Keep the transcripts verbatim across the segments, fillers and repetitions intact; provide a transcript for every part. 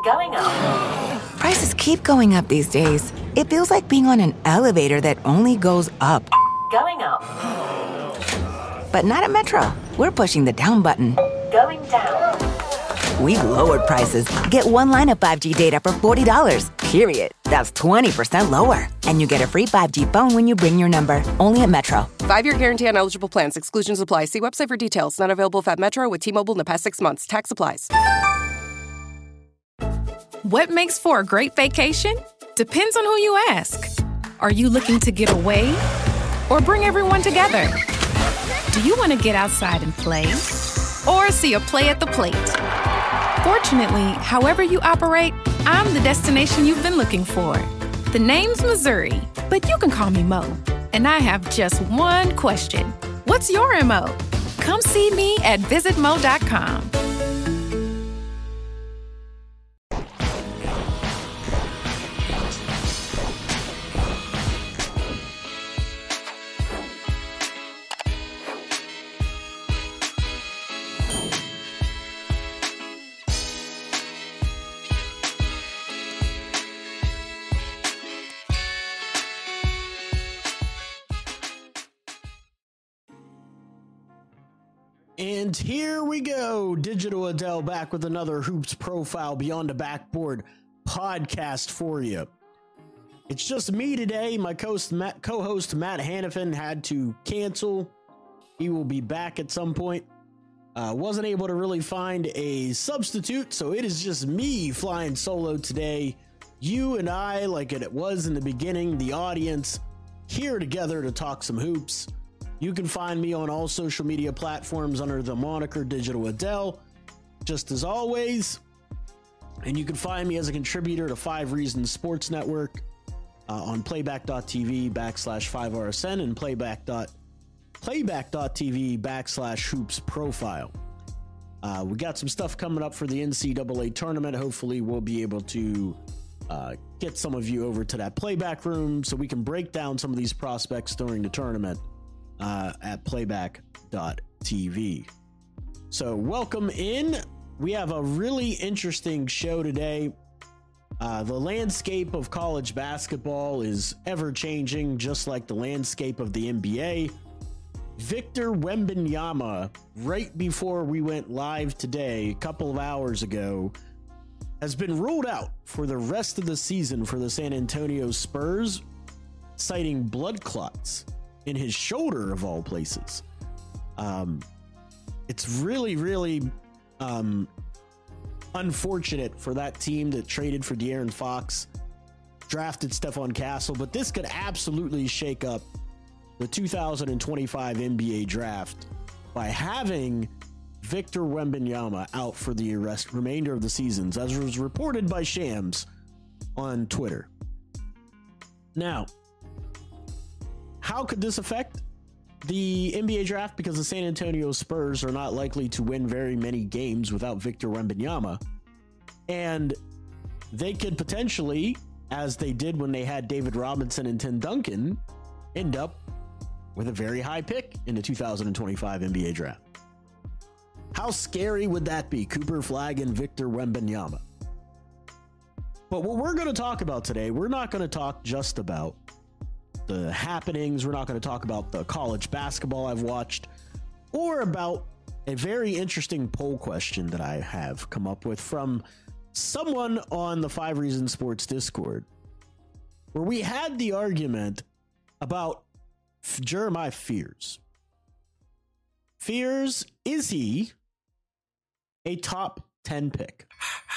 Going up. Prices keep going up these days. It feels like being on an elevator that only goes up. Going up. But not at Metro. We're pushing the down button. Going down. We've lowered prices. Get one line of five G data for forty dollars, period. That's twenty percent lower. And you get a free five G phone when you bring your number. Only at Metro. Five-year guarantee on eligible plans. Exclusions apply. See website for details. Not available at Metro with T-Mobile in the past six months. Tax applies. What makes for a great vacation? Depends on who you ask. Are you looking to get away or bring everyone together? Do you want to get outside and play or see a play at the plate? Fortunately, however you operate, I'm the destination you've been looking for. The name's Missouri, but you can call me Mo. And I have just one question. What's your M O? Come see me at visit mo dot com. And here we go, Digital Adele back with another Hoops Profile Beyond the Backboard podcast for you. It's just me today. My co-host Matt, co-host Matt Hannafin had to cancel. He will be back at some point. Uh, wasn't able to really find a substitute, so it is just me flying solo today. You and I, like it was in the beginning, the audience, here together to talk some hoops. You can find me on all social media platforms under the moniker Digital Adele, just as always. And you can find me as a contributor to Five Reasons Sports Network uh, on playback.tv backslash 5RSN and playback. playback.tv backslash hoops profile. Uh, we got some stuff coming up for the N C double A tournament. Hopefully we'll be able to uh, get some of you over to that playback room so we can break down some of these prospects during the tournament. Uh, at playback dot t v. So welcome in. We have a really interesting show today. Uh, the landscape of college basketball is ever changing, just like the landscape of the N B A. Victor Wembanyama, right before we went live today, a couple of hours ago, has been ruled out for the rest of the season for the San Antonio Spurs, citing blood clots in his shoulder, of all places. Um, it's really, really um, unfortunate for that team that traded for De'Aaron Fox, drafted Stephon Castle, but this could absolutely shake up the two thousand twenty-five N B A draft by having Victor Wembanyama out for the rest, remainder of the seasons, as was reported by Shams on Twitter. Now, how could this affect the N B A draft? Because the San Antonio Spurs are not likely to win very many games without Victor Wembanyama. And they could potentially, as they did when they had David Robinson and Tim Duncan, end up with a very high pick in the two thousand twenty-five N B A draft. How scary would that be? Cooper Flagg and Victor Wembanyama. But what we're going to talk about today, we're not going to talk just about the happenings. We're not going to talk about the college basketball I've watched or about a very interesting poll question that I have come up with from someone on the Five Reasons Sports Discord, where we had the argument about Jeremiah Fears. Fears, is he a top ten pick?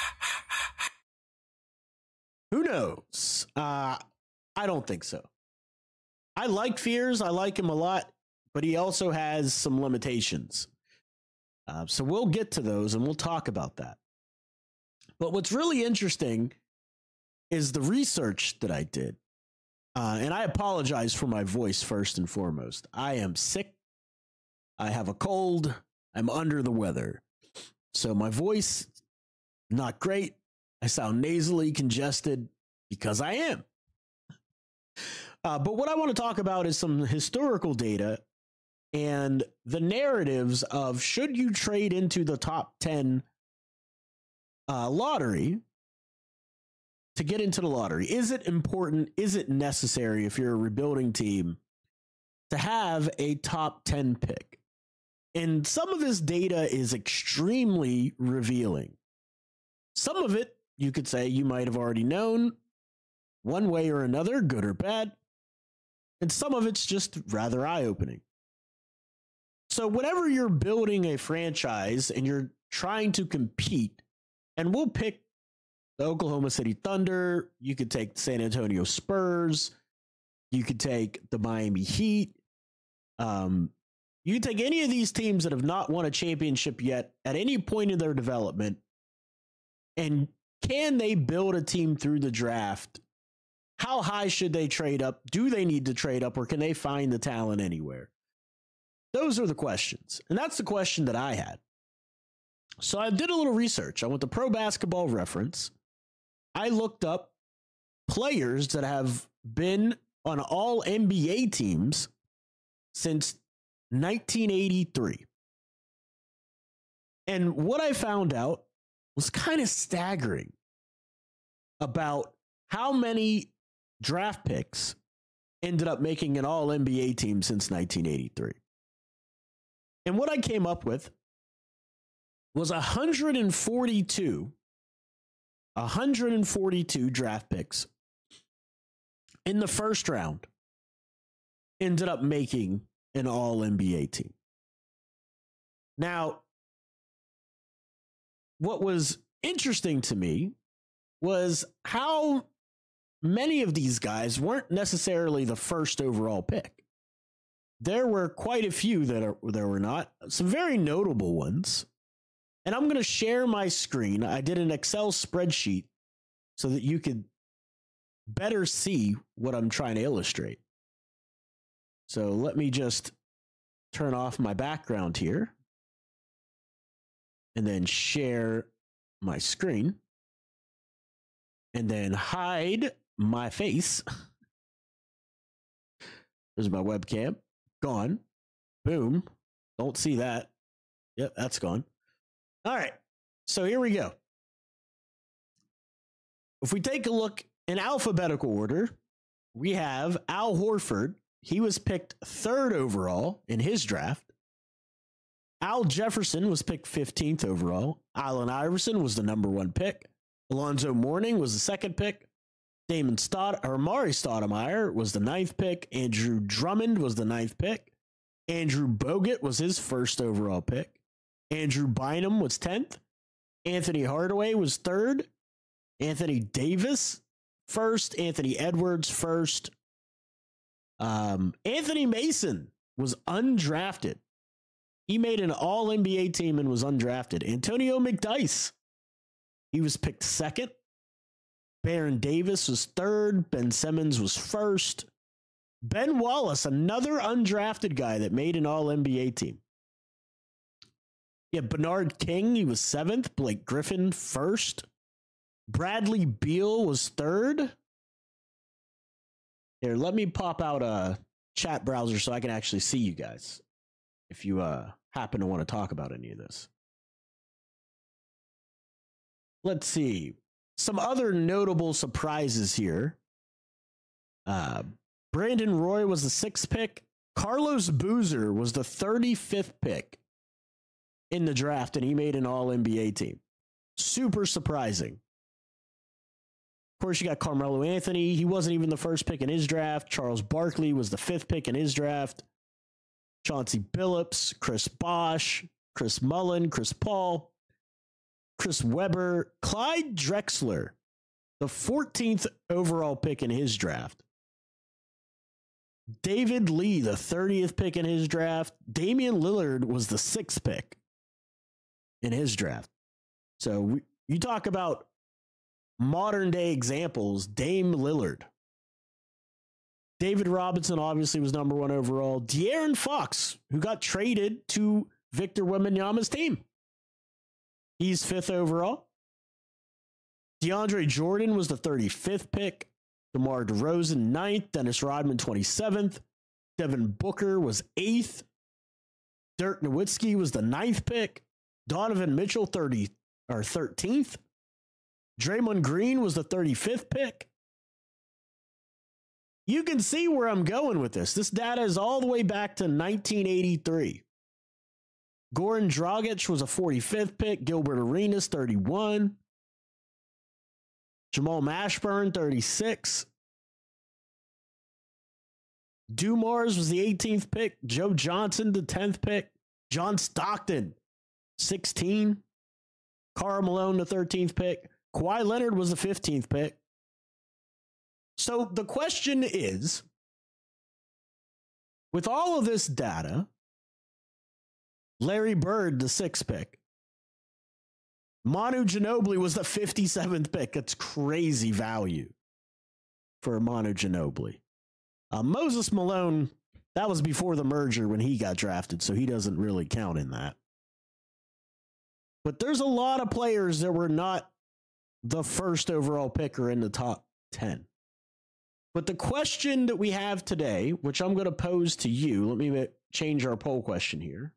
Who knows? Uh, I don't think so. I like Fears. I like him a lot, but he also has some limitations. Uh, so we'll get to those and we'll talk about that. But what's really interesting is the research that I did. Uh, and I apologize for my voice first and foremost. I am sick. I have a cold. I'm under the weather. So my voice, not great. I sound nasally congested because I am. Uh, but what I want to talk about is some historical data and the narratives of should you trade into the top ten uh, lottery to get into the lottery? Is it important? Is it necessary if you're a rebuilding team to have a top ten pick? And some of this data is extremely revealing. Some of it, you could say you might have already known one way or another, good or bad. And some of it's just rather eye-opening. So whenever you're building a franchise and you're trying to compete, and we'll pick the Oklahoma City Thunder, you could take the San Antonio Spurs, you could take the Miami Heat, um, you could take any of these teams that have not won a championship yet at any point in their development, and can they build a team through the draft? How high should they trade up? Do they need to trade up, or can they find the talent anywhere? Those are the questions. And that's the question that I had. So I did a little research. I went to Pro Basketball Reference. I looked up players that have been on all N B A teams since nineteen eighty-three. And what I found out was kind of staggering about how many draft picks ended up making an all N B A team since nineteen eighty-three. And what I came up with was one hundred forty-two, one hundred forty-two draft picks in the first round ended up making an all N B A team. Now, what was interesting to me was how many of these guys weren't necessarily the first overall pick. There were quite a few that are, there were not. Some very notable ones. And I'm going to share my screen. I did an Excel spreadsheet so that you could better see what I'm trying to illustrate. So let me just turn off my background here and then share my screen and then hide my face. There's my webcam. Gone. Boom. Don't see that. Yep, that's gone. All right. So here we go. If we take a look in alphabetical order, we have Al Horford. He was picked third overall in his draft. Al Jefferson was picked fifteenth overall. Allen Iverson was the number one pick. Alonzo Mourning was the second pick. Damon Stott or Amari Stoudemire was the ninth pick. Andrew Drummond was the ninth pick. Andrew Bogut was his first overall pick. Andrew Bynum was tenth. Anthony Hardaway was third. Anthony Davis first. Anthony Edwards first. Um, Anthony Mason was undrafted. He made an all N B A team and was undrafted. Antonio McDyess, he was picked second. Baron Davis was third. Ben Simmons was first. Ben Wallace, another undrafted guy that made an all N B A team. Yeah, Bernard King, he was seventh. Blake Griffin, first. Bradley Beal was third. Here, let me pop out a chat browser so I can actually see you guys if you uh, happen to want to talk about any of this. Let's see. Some other notable surprises here. Uh, Brandon Roy was the sixth pick. Carlos Boozer was the thirty-fifth pick in the draft, and he made an all N B A team. Super surprising. Of course, you got Carmelo Anthony. He wasn't even the first pick in his draft. Charles Barkley was the fifth pick in his draft. Chauncey Billups, Chris Bosh, Chris Mullen, Chris Paul, Chris Webber, Clyde Drexler, the fourteenth overall pick in his draft. David Lee, the thirtieth pick in his draft. Damian Lillard was the sixth pick in his draft. So we, you talk about modern day examples, Dame Lillard. David Robinson obviously was number one overall. De'Aaron Fox, who got traded to Victor Wembanyama's team. He's fifth overall. DeAndre Jordan was the thirty-fifth pick. DeMar DeRozan, ninth. Dennis Rodman, twenty-seventh. Devin Booker was eighth. Dirk Nowitzki was the ninth pick. Donovan Mitchell, thirty or thirteenth. Draymond Green was the thirty-fifth pick. You can see where I'm going with this. This data is all the way back to nineteen eighty-three. Goran Dragic was a forty-fifth pick. Gilbert Arenas, thirty-one. Jamal Mashburn, thirty-six. Dumars was the eighteenth pick. Joe Johnson, the tenth pick. John Stockton, sixteen. Karl Malone, the thirteenth pick. Kawhi Leonard was the fifteenth pick. So the question is, with all of this data, Larry Bird, the sixth pick. Manu Ginobili was the fifty-seventh pick. That's crazy value for Manu Ginobili. Uh, Moses Malone, that was before the merger when he got drafted, so he doesn't really count in that. But there's a lot of players that were not the first overall pick or in the top ten. But the question that we have today, which I'm going to pose to you, let me change our poll question here.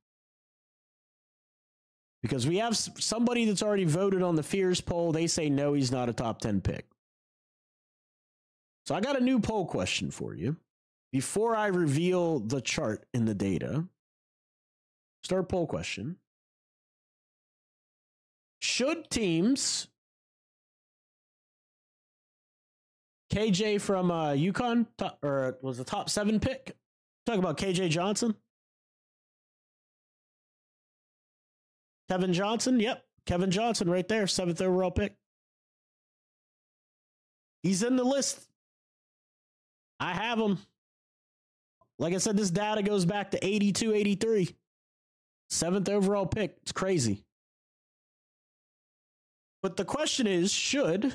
Because we have somebody that's already voted on the Fears poll. They say no, he's not a top ten pick. So I got a new poll question for you. Before I reveal the chart in the data, start poll question. Should teams, K J from uh, UConn, top, or was the top seven pick? Talk about K J Johnson. Kevin Johnson, yep. Kevin Johnson right there, seventh overall pick. He's in the list. I have him. Like I said, this data goes back to eighty-two, eighty-three. Seventh overall pick. It's crazy. But the question is, should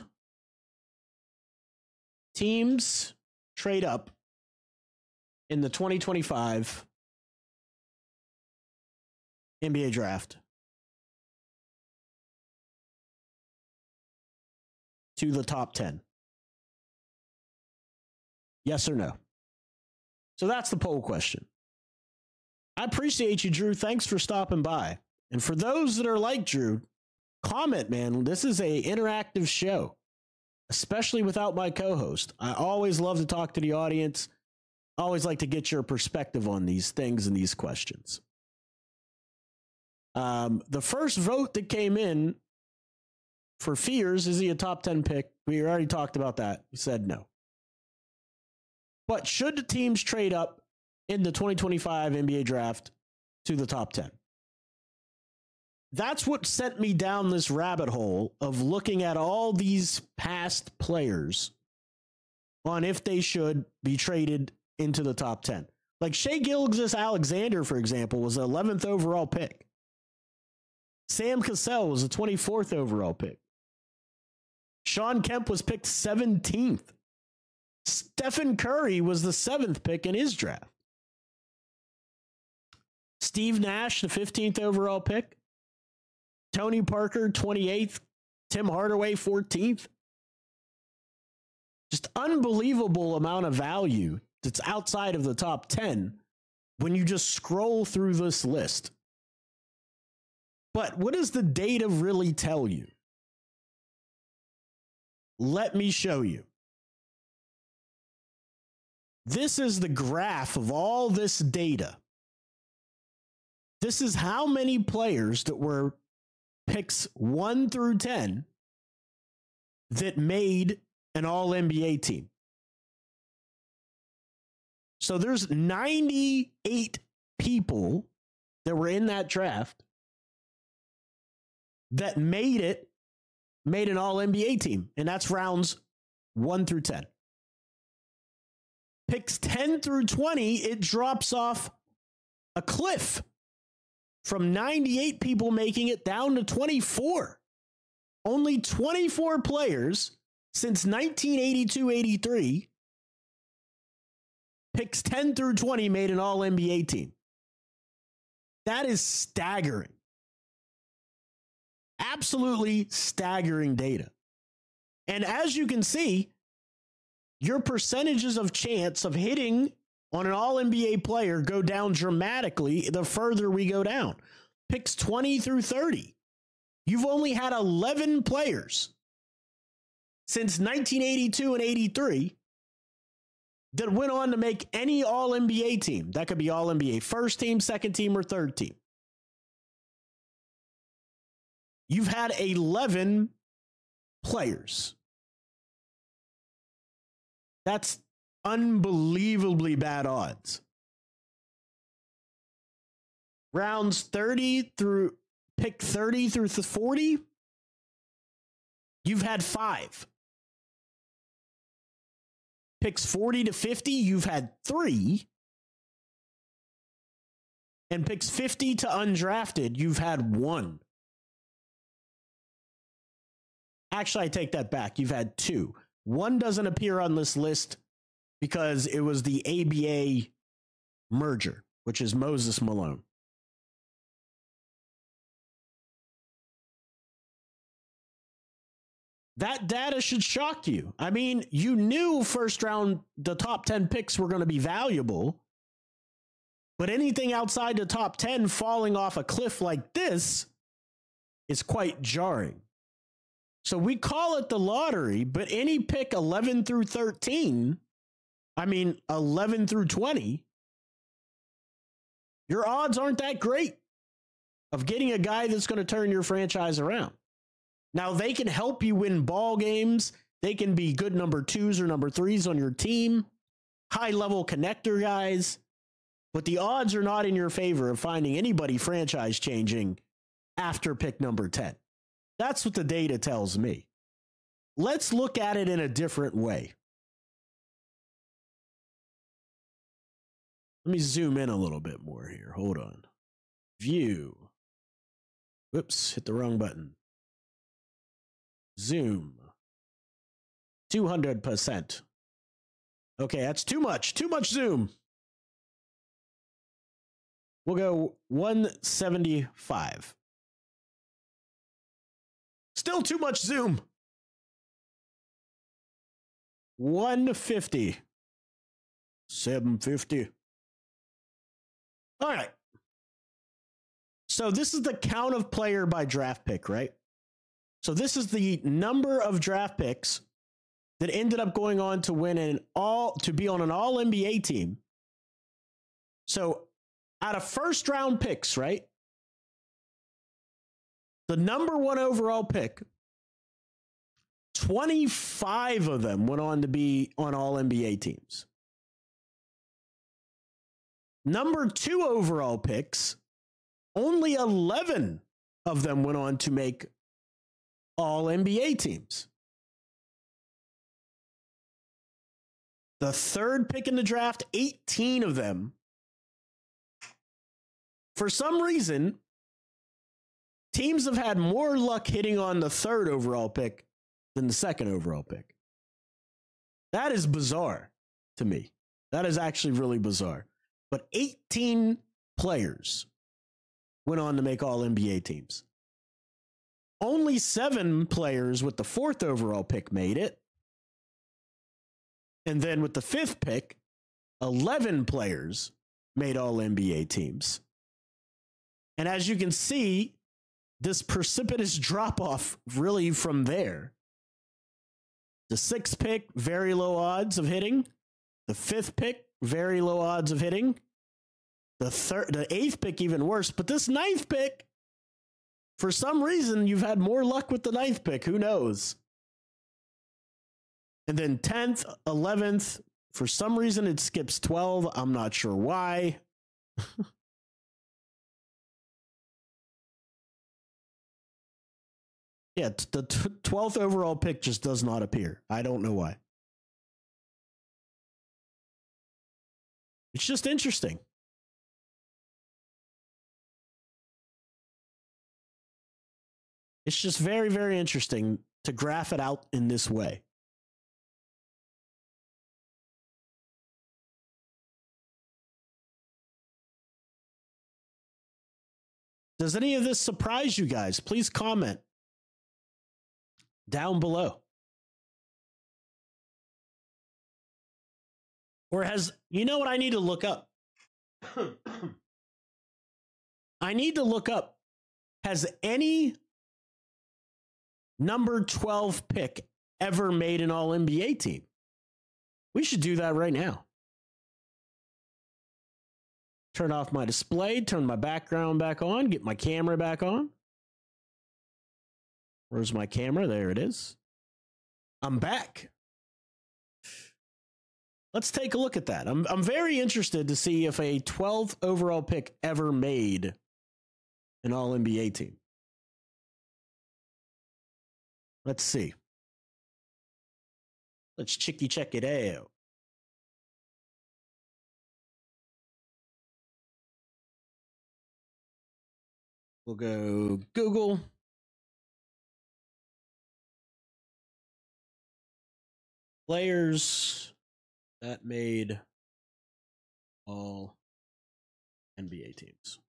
teams trade up in the twenty twenty-five N B A draft to the top ten? Yes or no? So that's the poll question. I appreciate you, Drew. Thanks for stopping by. And for those that are like Drew, comment, man. This is a interactive show, especially without my co-host. I always love to talk to the audience. I always like to get your perspective on these things and these questions. Um, the first vote that came in for Fears, is he a top ten pick? We already talked about that. We said no. But should the teams trade up in the twenty twenty-five N B A draft to the top ten? That's what sent me down this rabbit hole of looking at all these past players on if they should be traded into the top ten. Like Shai Gilgeous-Alexander, for example, was the eleventh overall pick. Sam Cassell was the twenty-fourth overall pick. Shawn Kemp was picked seventeenth. Stephen Curry was the seventh pick in his draft. Steve Nash, the fifteenth overall pick. Tony Parker, twenty-eighth. Tim Hardaway, fourteenth. Just unbelievable amount of value that's outside of the top ten when you just scroll through this list. But what does the data really tell you? Let me show you. This is the graph of all this data. This is how many players that were picks one through ten that made an all N B A team. So there's ninety-eight people that were in that draft that made it, made an all N B A team. And that's rounds one through ten. Picks ten through twenty, it drops off a cliff from ninety-eight people making it down to twenty-four. Only twenty-four players since nineteen eighty-two eighty-three, picks ten through twenty made an all N B A team. That is staggering. Absolutely staggering data. And as you can see, your percentages of chance of hitting on an all N B A player go down dramatically the further we go down. Picks twenty through thirty. You've only had eleven players since nineteen eighty-two and eighty-three that went on to make any all N B A team. That could be all N B A first team, second team, or third team. You've had eleven players. That's unbelievably bad odds. Rounds thirty through pick thirty through forty, you've had five. Picks forty to fifty, you've had three. And picks fifty to undrafted, you've had one. Actually, I take that back. You've had two. One doesn't appear on this list because it was the A B A merger, which is Moses Malone. That data should shock you. I mean, you knew first round, the top ten picks were going to be valuable, but anything outside the top ten falling off a cliff like this is quite jarring. So we call it the lottery, but any pick eleven through thirteen, I mean, eleven through twenty, your odds aren't that great of getting a guy that's going to turn your franchise around. Now, they can help you win ball games. They can be good number twos or number threes on your team, high-level connector guys, but the odds are not in your favor of finding anybody franchise-changing after pick number ten. That's what the data tells me. Let's look at it in a different way. Let me zoom in a little bit more here. Hold on. View. Whoops, hit the wrong button. Zoom. two hundred percent. Okay, that's too much. Too much zoom. We'll go one seventy-five. Still too much zoom. one fifty. seven fifty. All right. So this is the count of player by draft pick, right? So this is the number of draft picks that ended up going on to win an all to be on an all N B A team. So out of first round picks, right? The number one overall pick, twenty-five of them went on to be on all N B A teams. Number two overall picks, only eleven of them went on to make all N B A teams. The third pick in the draft, eighteen of them. For some reason, teams have had more luck hitting on the third overall pick than the second overall pick. That is bizarre to me. That is actually really bizarre. But eighteen players went on to make all N B A teams. Only seven players with the fourth overall pick made it. And then with the fifth pick, eleven players made all N B A teams. And as you can see, this precipitous drop-off really from there. The sixth pick, very low odds of hitting. The fifth pick, very low odds of hitting. The third, the eighth pick, even worse. But this ninth pick, for some reason, you've had more luck with the ninth pick. Who knows? And then tenth, eleventh, for some reason, it skips twelve. I'm not sure why. Yeah, the twelfth overall pick just does not appear. I don't know why. It's just interesting. It's just very, very interesting to graph it out in this way. Does any of this surprise you guys? Please comment down below. Or has, you know what I need to look up? I need to look up, has any number twelve pick ever made an All N B A team. We should do that right now. Turn off my display, turn my background back on, get my camera back on. Where's my camera? There it is. I'm back. Let's take a look at that. I'm I'm very interested to see if a twelfth overall pick ever made an All N B A team. Let's see. Let's checky check it out. We'll go Google. Players that made all N B A teams.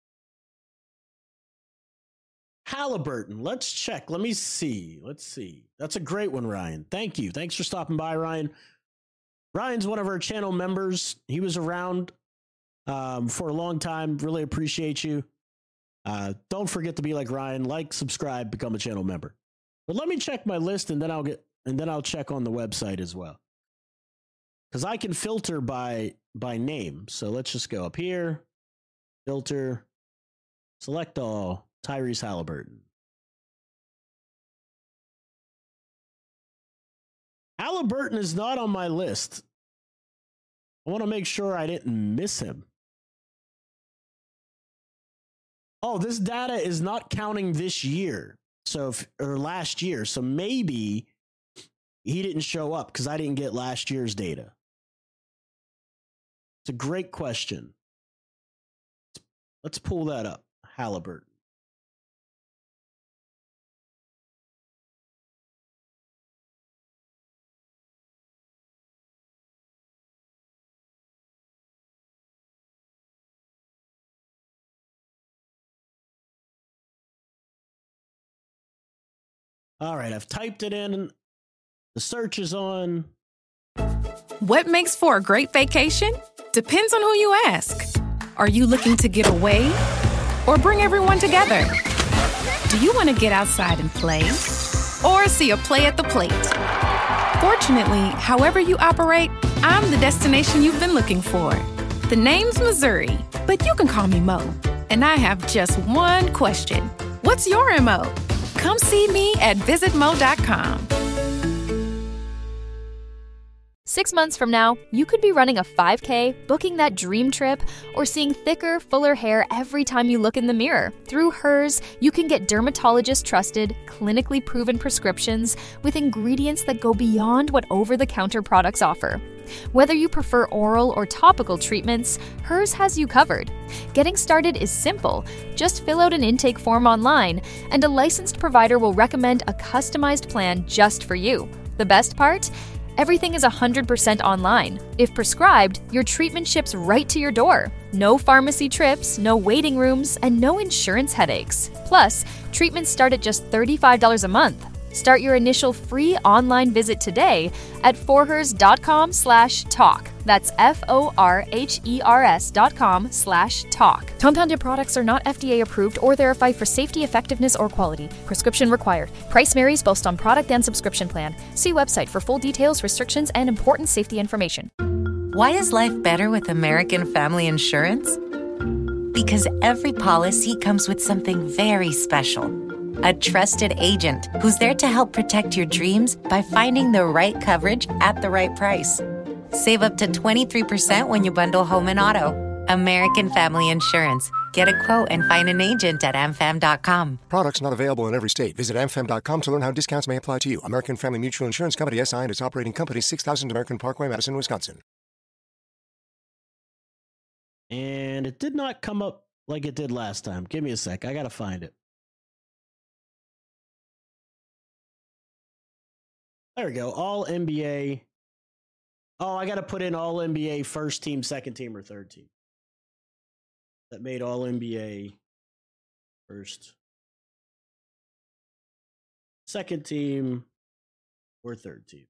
Halliburton. Let's check. Let me see. Let's see. That's a great one, Ryan. Thank you. Thanks for stopping by, Ryan. Ryan's one of our channel members. He was around um, for a long time. Really appreciate you. Uh, don't forget to be like Ryan. Like, subscribe, become a channel member. But let me check my list, and then I'll get and then I'll check on the website as well, because I can filter by by name. So let's just go up here, filter, select all. Tyrese Halliburton. Halliburton is not on my list. I want to make sure I didn't miss him. Oh, this data is not counting this year. So, if, or last year. So maybe he didn't show up because I didn't get last year's data. It's a great question. Let's pull that up. Halliburton. All right, I've typed it in. The search is on. What makes for a great vacation? Depends on who you ask. Are you looking to get away or bring everyone together? Do you want to get outside and play or see a play at the plate? Fortunately, however you operate, I'm the destination you've been looking for. The name's Missouri, but you can call me Mo. And I have just one question. What's your M O? Come see me at visit mo dot com. Six months from now, you could be running a five K, booking that dream trip, or seeing thicker, fuller hair every time you look in the mirror. Through Hers, you can get dermatologist-trusted, clinically proven prescriptions with ingredients that go beyond what over-the-counter products offer. Whether you prefer oral or topical treatments, Hers has you covered. Getting started is simple. Just fill out an intake form online, and a licensed provider will recommend a customized plan just for you. The best part? Everything is one hundred percent online. If prescribed, your treatment ships right to your door. No pharmacy trips, no waiting rooms, and no insurance headaches. Plus, treatments start at just thirty-five dollars a month. Start your initial free online visit today at forhers.com slash talk. That's F-O-R-H-E-R-S dot com slash talk. Compounded products are not F D A approved or verified for safety, effectiveness, or quality. Prescription required. Price varies based on product and subscription plan. See website for full details, restrictions, and important safety information. Why is life better with American Family Insurance? Because every policy comes with something very special. A trusted agent who's there to help protect your dreams by finding the right coverage at the right price. Save up to twenty-three percent when you bundle home and auto. American Family Insurance. Get a quote and find an agent at a m fam dot com. Products not available in every state. Visit a m fam dot com to learn how discounts may apply to you. American Family Mutual Insurance Company, S I and its operating company, six thousand American Parkway, Madison, Wisconsin. And it did not come up like it did last time. Give me a sec. I got to find it. There we go. All N B A. Oh, I got to put in all N B A first team, second team, or third team. That made all N B A first, second team, or third team.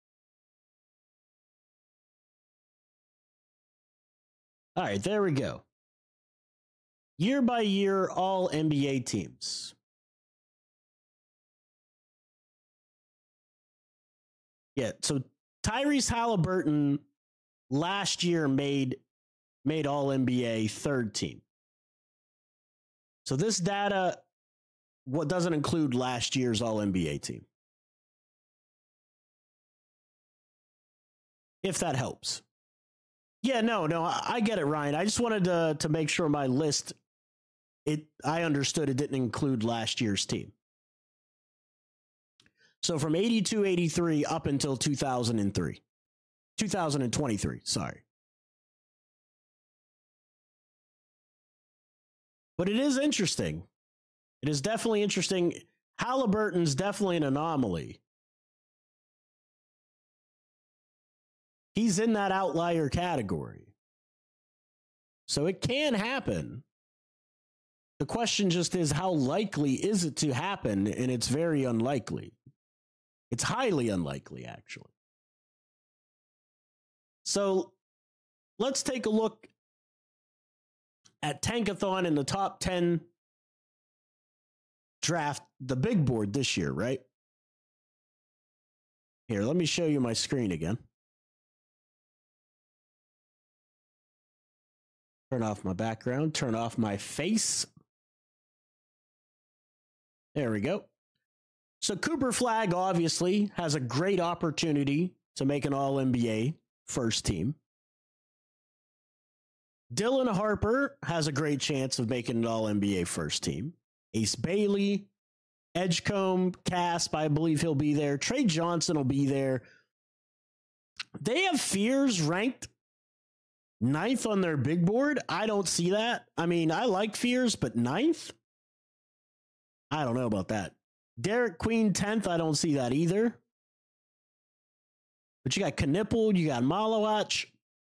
All right, there we go. Year by year, all N B A teams. Yeah, so Tyrese Halliburton last year made made All N B A third team. So this data what doesn't include last year's All N B A team. If that helps. Yeah, no, no, I, I get it, Ryan. I just wanted to to make sure my list, it I understood it didn't include last year's team. So from eighty-two eighty-three up until two thousand three. two thousand twenty-three, sorry. But it is interesting. It is definitely interesting. Halliburton's definitely an anomaly. He's in that outlier category. So it can happen. The question just is, how likely is it to happen? And it's very unlikely. It's highly unlikely, actually. So let's take a look at Tankathon in the top ten draft, the big board this year, right? Here, let me show you my screen again. Turn off my background, turn off my face. There we go. So Cooper Flagg obviously has a great opportunity to make an All N B A first team. Dylan Harper has a great chance of making an All N B A first team. Ace Bailey, Edgecombe, Casp, I believe he'll be there. Trey Johnson will be there. They have Fears ranked ninth on their big board. I don't see that. I mean, I like Fears, but ninth? I don't know about that. Derek Queen tenth, I don't see that either. But you got Knipple, you got Malawach,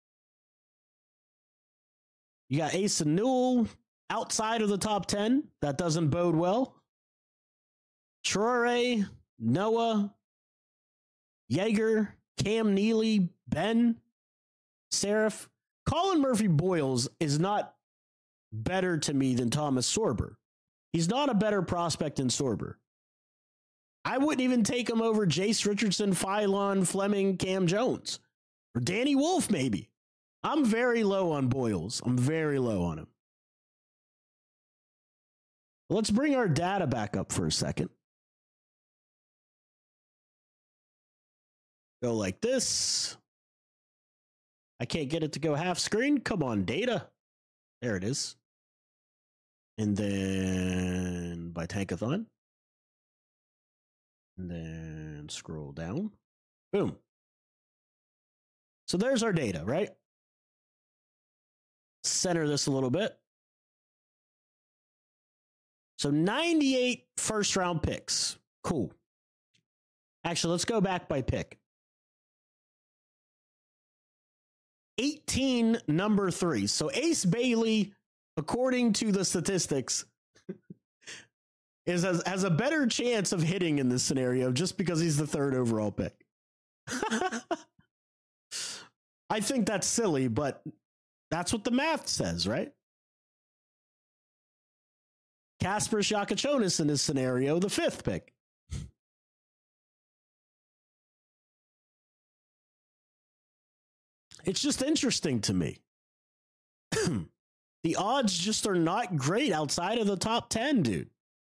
you got Asa Newell outside of the top ten. That doesn't bode well. Traore, Noah, Yeager, Cam Neely, Ben, Seraph. Colin Murphy-Boyles is not better to me than Thomas Sorber. He's not a better prospect than Sorber. I wouldn't even take him over Jace Richardson, Phylon, Fleming, Cam Jones, or Danny Wolf, maybe. I'm very low on Boyles. I'm very low on him. Let's bring our data back up for a second. Go like this. I can't get it to go half screen. Come on, data. There it is. And then by Tankathon. And then scroll down. Boom. So there's our data, right? Center this a little bit. So ninety-eight first round picks. Cool. Actually, let's go back by pick. eighteen number three. So Ace Bailey, according to the statistics, is has, has a better chance of hitting in this scenario just because he's the third overall pick. I think that's silly, but that's what the math says, right? Kasper Shakachonis in this scenario, the fifth pick. It's just interesting to me. The odds just are not great outside of the top ten, dude.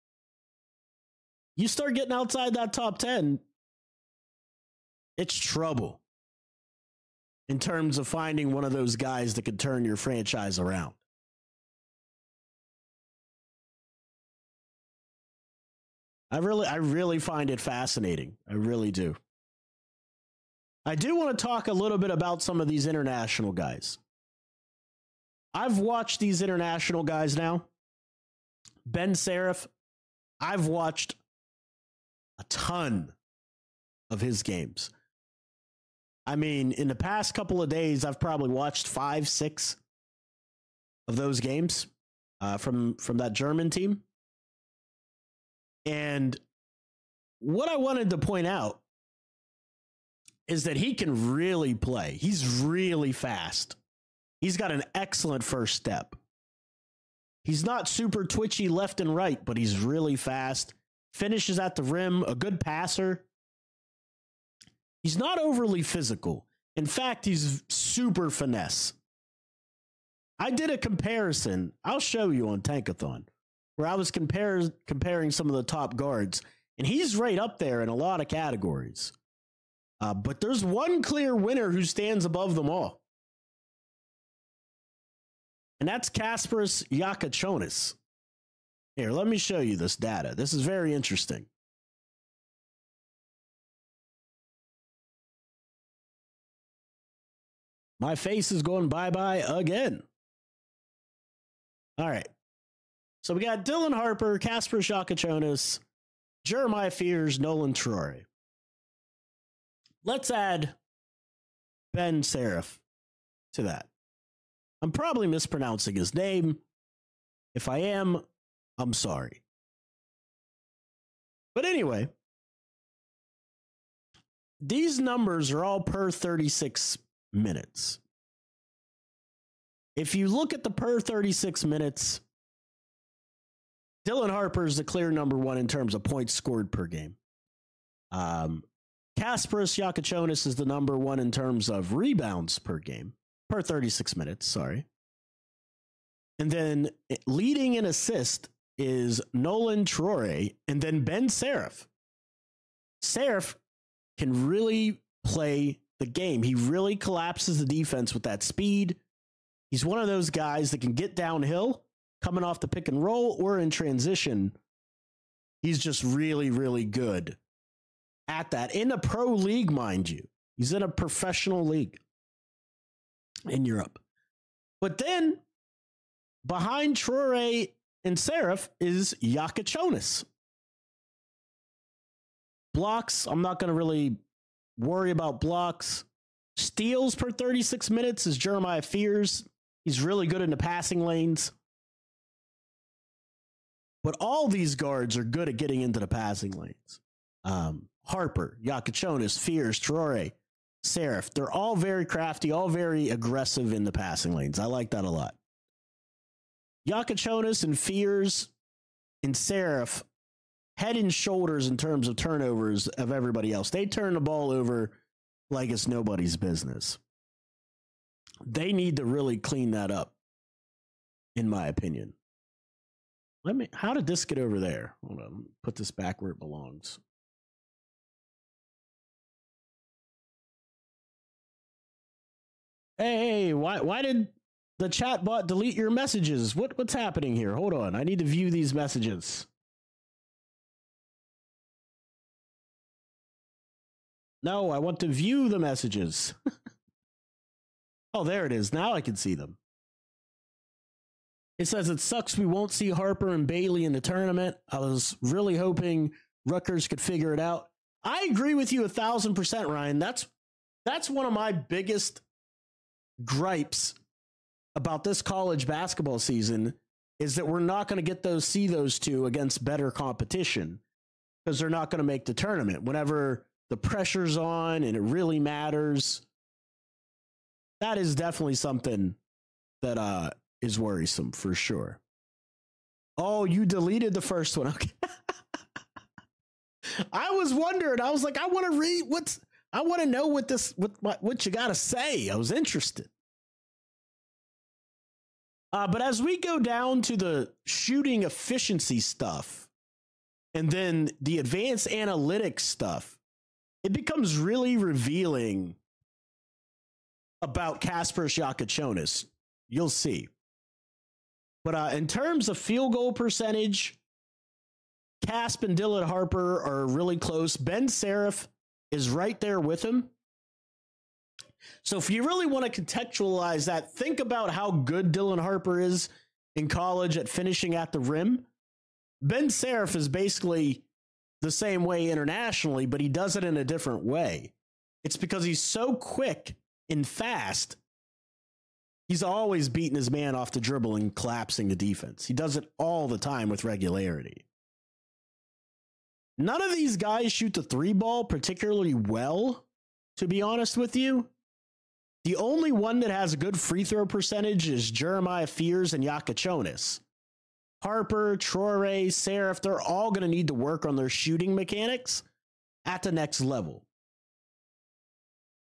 You start getting outside that top ten, it's trouble in terms of finding one of those guys that could turn your franchise around. I really, I really find it fascinating. I really do. I do want to talk a little bit about some of these international guys. I've watched these international guys now. Ben Seraph, I've watched a ton of his games. I mean, in the past couple of days, I've probably watched five, six of those games uh, from, from that German team. And what I wanted to point out is that he can really play. He's really fast. He's got an excellent first step. He's not super twitchy left and right, but he's really fast. Finishes at the rim, a good passer. He's not overly physical. In fact, he's super finesse. I did a comparison. I'll show you on Tankathon where I was compare, comparing some of the top guards, and he's right up there in a lot of categories. Uh, but there's one clear winner who stands above them all. And that's Kasparas Jakučionis. Here, let me show you this data. This is very interesting. My face is going bye-bye again. All right. So we got Dylan Harper, Kasparas Jakučionis, Jeremiah Fears, Nolan Traore. Let's add Ben Seraph to that. I'm probably mispronouncing his name. If I am, I'm sorry. But anyway, these numbers are all per thirty-six minutes. If you look at the per thirty-six minutes, Dylan Harper is the clear number one in terms of points scored per game. Um, Kasparas Jakučionis is the number one in terms of rebounds per game, per thirty-six minutes, sorry. And then leading in assist is Nolan Traore, and then Ben Seraph. Seraph can really play the game. He really collapses the defense with that speed. He's one of those guys that can get downhill, coming off the pick and roll or in transition. He's just really, really good at that. In a pro league, mind you. He's in a professional league in Europe. But then behind Traore and Seraph is Jakučionis. Blocks, I'm not going to really worry about blocks. Steals per thirty-six minutes is Jeremiah Fears. He's really good in the passing lanes. But all these guards are good at getting into the passing lanes. Um, Harper, Jakučionis, Fears, Traore, Seraph. They're all very crafty, all very aggressive in the passing lanes. I like that a lot. Jakučionis and Fears and Seraph head and shoulders in terms of turnovers of everybody else. They turn the ball over like it's nobody's business. They need to really clean that up, in my opinion. Let me, how did this get over there? Hold on, put this back where it belongs. Hey, why why did the chat bot delete your messages? What what's happening here? Hold on, I need to view these messages. No, I want to view the messages. Oh, there it is. Now I can see them. It says it sucks we won't see Harper and Bailey in the tournament. I was really hoping Rutgers could figure it out. I agree with you a thousand percent, Ryan. That's that's one of my biggest gripes about this college basketball season is that we're not going to get those see those two against better competition because they're not going to make the tournament. Whenever the pressure's on and it really matters, that is definitely something that uh, is worrisome for sure. Oh, you deleted the first one. Okay. I was wondering. I was like, I want to read what's. I want to know what this what what, what you got to say. I was interested. Uh, but as we go down to the shooting efficiency stuff, and then the advanced analytics stuff, it becomes really revealing about Kasparas Jakučionis. You'll see. But uh, in terms of field goal percentage, Kasp and Dylan Harper are really close. Ben Seraph is right there with him. So if you really want to contextualize that, think about how good Dylan Harper is in college at finishing at the rim. Ben Seraph is basically the same way internationally, but he does it in a different way. It's because he's so quick and fast. He's always beating his man off the dribble and collapsing the defense. He does it all the time with regularity. None of these guys shoot the three ball particularly well, to be honest with you. The only one that has a good free throw percentage is Jeremiah Fears and Jakučionis. Harper, Traore, Seraph, they're all going to need to work on their shooting mechanics at the next level.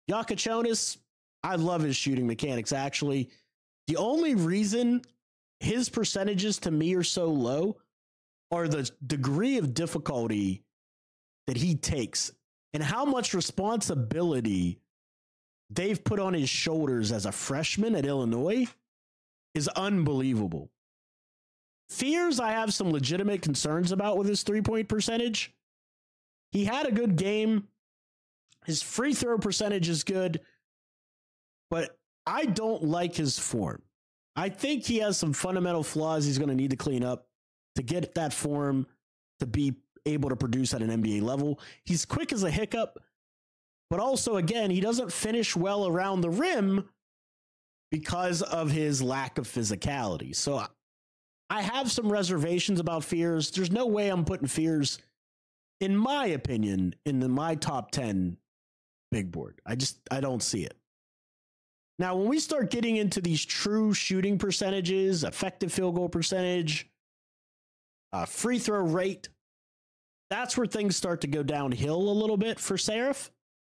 Yakachonis, I love his shooting mechanics, actually. The only reason his percentages to me are so low are the degree of difficulty that he takes and how much responsibility they've put on his shoulders as a freshman at Illinois is unbelievable. Fears, I have some legitimate concerns about with his three-point percentage. He had a good game. His free throw percentage is good, but I don't like his form. I think he has some fundamental flaws he's going to need to clean up to get that form to be able to produce at an N B A level. He's quick as a hiccup, but also, again, he doesn't finish well around the rim because of his lack of physicality. So I have some reservations about Fears. There's no way I'm putting Fears, in my opinion, in the, my top ten big board. I just, I don't see it. Now, when we start getting into these true shooting percentages, effective field goal percentage, uh, free throw rate, that's where things start to go downhill a little bit for Seraph.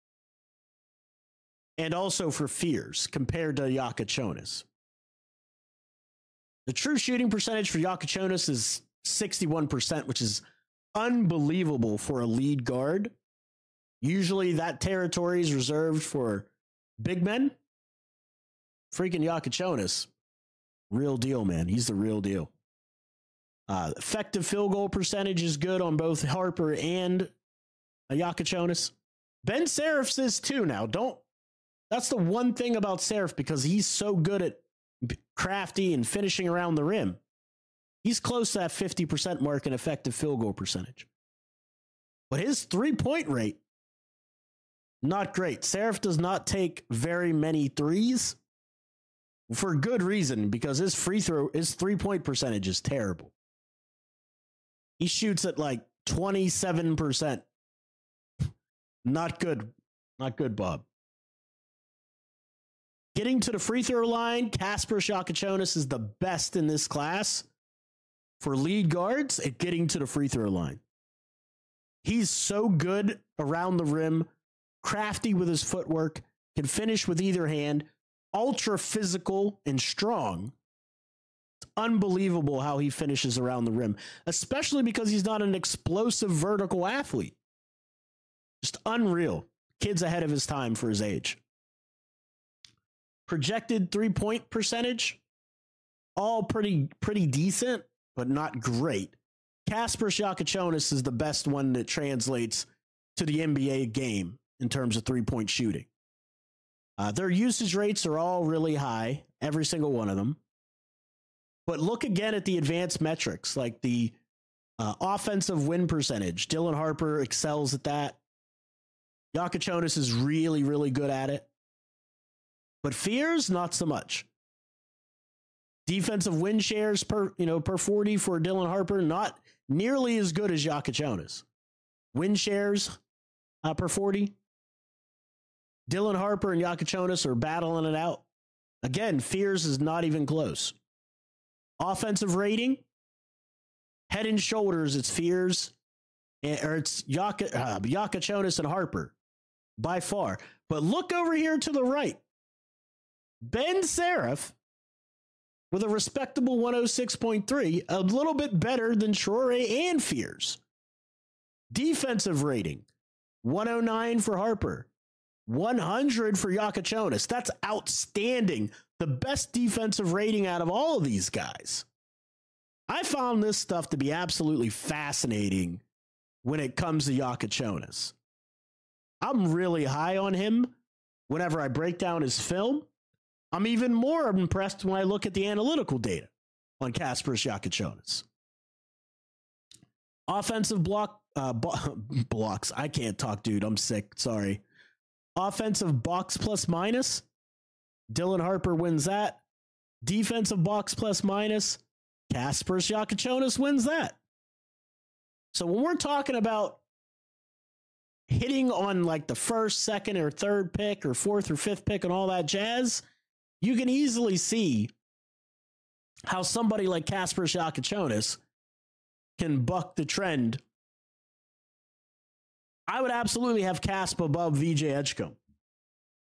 And also for Fears compared to Yakachonis. The true shooting percentage for Yakachonis is sixty-one percent, which is unbelievable for a lead guard. Usually that territory is reserved for big men. Freaking Yakachonis, real deal, man. He's the real deal. Uh, effective field goal percentage is good on both Harper and uh, Yakachonis. Ben Seraph's is too now. Don't. That's the one thing about Seraph, because he's so good at crafty and finishing around the rim. He's close to that fifty percent mark in effective field goal percentage. But his three-point rate, not great. Seraph does not take very many threes for good reason, because his free throw, his three-point percentage is terrible. He shoots at like twenty-seven percent. Not good. Not good, Bob. Getting to the free throw line, Kasparas Yakachonis is the best in this class for lead guards at getting to the free throw line. He's so good around the rim, crafty with his footwork, can finish with either hand, ultra physical and strong. It's unbelievable how he finishes around the rim, especially because he's not an explosive vertical athlete. Just unreal. Kid's ahead of his time for his age. Projected three-point percentage, all pretty pretty decent, but not great. Kasparas Yakachonis is the best one that translates to the N B A game in terms of three-point shooting. Uh, their usage rates are all really high, every single one of them. But look again at the advanced metrics, like the uh, offensive win percentage. Dylan Harper excels at that. Yakachonis is really, really good at it. But Fears, not so much. Defensive win shares per, you know, per forty for Dylan Harper, not nearly as good as Yakachonis. Win shares uh, per forty. Dylan Harper and Yakachonis are battling it out. Again, Fears is not even close. Offensive rating, head and shoulders, it's Fears, or it's Yaka, uh, Yakachonis and Harper by far. But look over here to the right. Ben Seraph, with a respectable one oh six point three, a little bit better than Traore and Fears. Defensive rating, one oh nine for Harper, one hundred for Yakachonis. That's outstanding. The best defensive rating out of all of these guys. I found this stuff to be absolutely fascinating when it comes to Yakachonis. I'm really high on him whenever I break down his film. I'm even more impressed when I look at the analytical data on Kasparas Yakachonis. Offensive block uh, bo- blocks. I can't talk, dude. I'm sick. Sorry. Offensive box plus minus. Dylan Harper wins that. Defensive box plus minus. Kasparas Yakachonis wins that. So when we're talking about hitting on like the first, second, or third pick, or fourth or fifth pick and all that jazz, you can easily see how somebody like Kasparas Yakachonis can buck the trend. I would absolutely have Kasp above V J Edgecombe.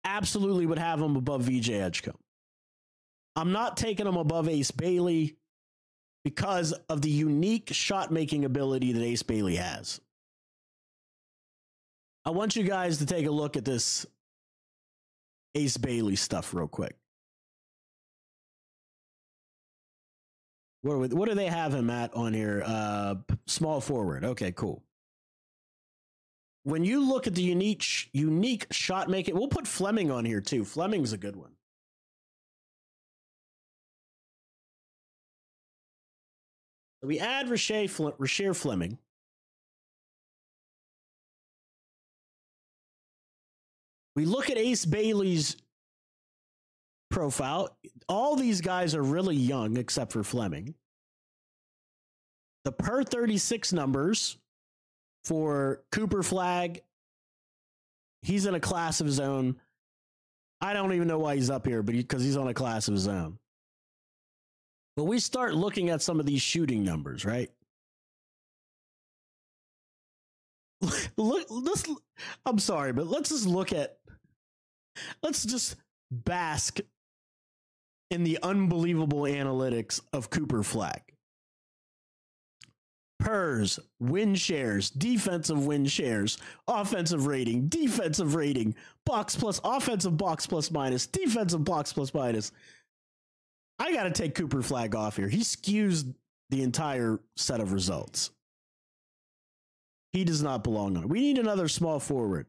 absolutely would have him above V J Edgecombe. I'm not taking him above Ace Bailey because of the unique shot-making ability that Ace Bailey has. I want you guys to take a look at this Ace Bailey stuff real quick. What, are we, what do they have him at on here? Uh, small forward. Okay, cool. When you look at the unique unique shot making, we'll put Fleming on here too. Fleming's a good one. So we add Rasheer Fle- Rasheer Fleming. We look at Ace Bailey's profile. All these guys are really young except for Fleming. The per thirty-six numbers for Cooper Flagg, he's in a class of his own. I don't even know why he's up here, but because he, he's on a class of his own. But we start looking at some of these shooting numbers, right? Look, let's, I'm sorry, but let's just look at, let's just bask in the unbelievable analytics of Cooper Flagg. P E R S, win shares, defensive win shares, offensive rating, defensive rating, box plus, offensive box plus minus, defensive box plus minus. I got to take Cooper Flagg off here. He skews the entire set of results. He does not belong on it. We need another small forward.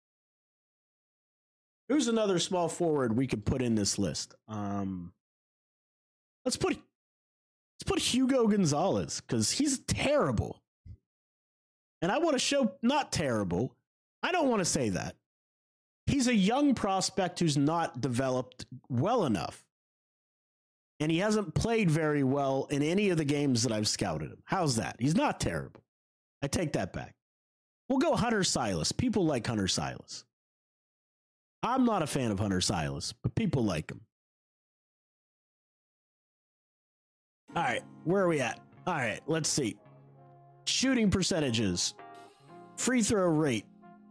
Who's another small forward we could put in this list? Um, let's put let's put Hugo Gonzalez because he's terrible. And I want to show not terrible. I don't want to say that. He's a young prospect who's not developed well enough. And he hasn't played very well in any of the games that I've scouted him. How's that? He's not terrible. I take that back. We'll go Hunter Silas. People like Hunter Silas. I'm not a fan of Hunter Silas, but people like him. All right, where are we at? All right, let's see. Shooting percentages. Free throw rate.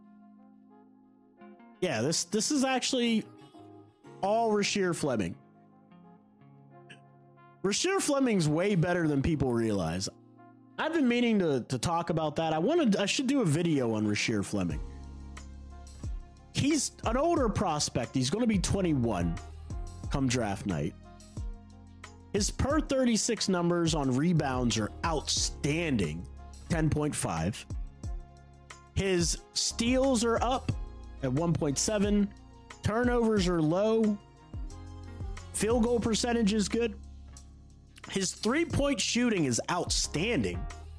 Yeah, this this is actually all Rasheer Fleming. Rasheer Fleming's way better than people realize. I've been meaning to, to talk about that. I wanted I should do a video on Rasheer Fleming. He's an older prospect. He's going to be twenty-one come draft night. His per thirty-six numbers on rebounds are outstanding, ten point five. His steals are up at one point seven. Turnovers are low. Field goal percentage is good. His three-point shooting is outstanding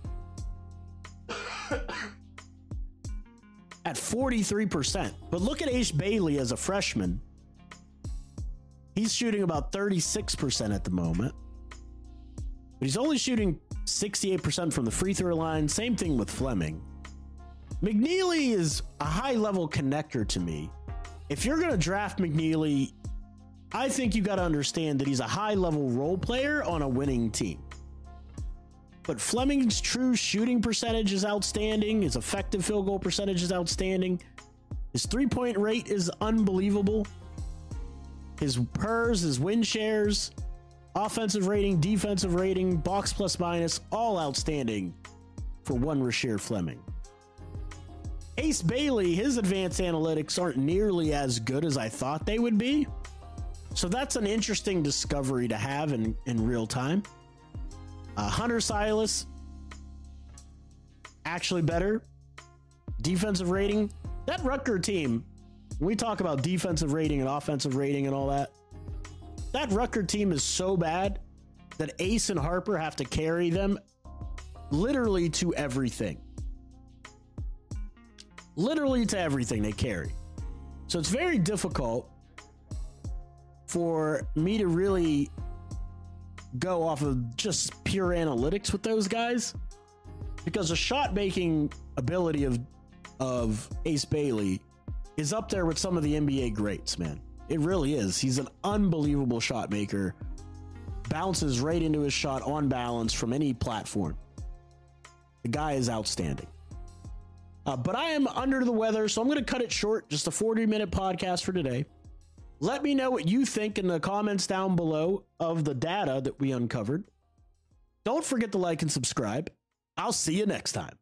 at forty-three percent. But look at Ace Bailey as a freshman. He's shooting about thirty-six percent at the moment. But he's only shooting sixty-eight percent from the free throw line. Same thing with Fleming. McNeely is a high-level connector to me. If you're going to draft McNeely, I think you got to understand that he's a high-level role player on a winning team. But Fleming's true shooting percentage is outstanding. His effective field goal percentage is outstanding. His three-point rate is unbelievable. His P E R S, his win shares, offensive rating, defensive rating, box plus minus, all outstanding for one Rasheer Fleming. Ace Bailey, his advanced analytics aren't nearly as good as I thought they would be. So that's an interesting discovery to have in, in real time. Uh, Hunter Silas, actually better. Defensive rating. That Rutgers team, when we talk about defensive rating and offensive rating and all that, that Rutgers team is so bad that Ace and Harper have to carry them literally to everything. Literally to everything they carry. So it's very difficult for me to really go off of just pure analytics with those guys, because the shot making ability of of Ace Bailey is up there with some of the N B A greats, man. It really is. He's an unbelievable shot maker. Bounces right into his shot on balance from any platform. The guy is outstanding. Uh, but I am under the weather, so I'm going to cut it short. Just a forty minute podcast for today. Let me know what you think in the comments down below of the data that we uncovered. Don't forget to like and subscribe. I'll see you next time.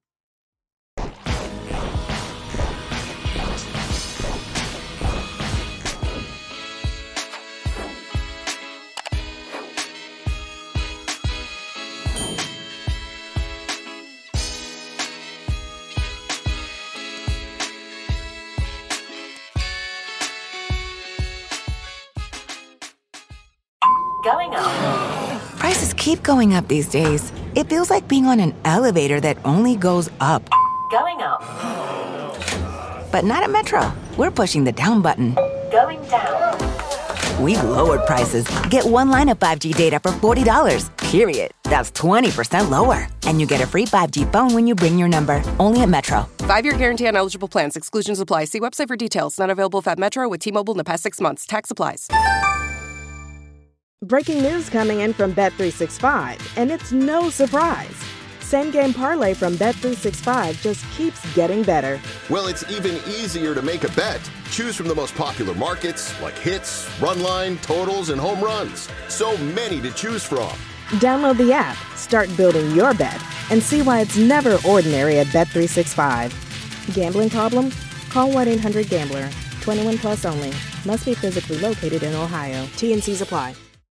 Going up. Prices keep going up these days. It feels like being on an elevator that only goes up. Going up. But not at Metro. We're pushing the down button. Going down. We've lowered prices. Get one line of five G data for forty dollars, period. That's twenty percent lower. And you get a free five G phone when you bring your number. Only at Metro. Five-year guarantee on eligible plans. Exclusions apply. See website for details. Not available at Metro with T-Mobile in the past six months. Tax applies. Breaking news coming in from Bet three sixty-five, and it's no surprise. Same Game Parlay from Bet three sixty-five just keeps getting better. Well, it's even easier to make a bet. Choose from the most popular markets like hits, run line, totals, and home runs. So many to choose from. Download the app, start building your bet, and see why it's never ordinary at Bet three sixty-five. Gambling problem? Call one eight hundred gambler. twenty-one plus only. Must be physically located in Ohio. T and C's apply.